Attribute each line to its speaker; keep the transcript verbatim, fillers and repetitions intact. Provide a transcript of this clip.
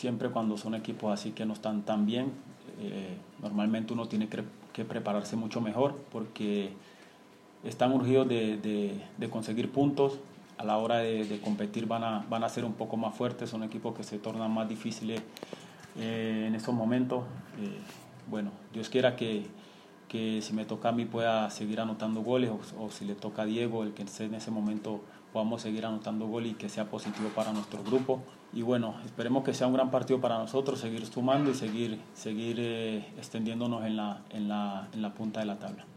Speaker 1: siempre cuando son equipos así que no están tan bien, eh, normalmente uno tiene que, que prepararse mucho mejor porque están urgidos de, de, de conseguir puntos. A la hora de, de competir van a, van a ser un poco más fuertes, son equipos que se tornan más difíciles eh, en estos momentos. Eh, bueno, Dios quiera que, que si me toca a mí pueda seguir anotando goles o, o si le toca a Diego, el que esté en ese momento, podamos seguir anotando goles y que sea positivo para nuestro grupo. Y bueno, esperemos que sea un gran partido para nosotros, seguir sumando y seguir, seguir eh, extendiéndonos en la, en, la, en la punta de la tabla.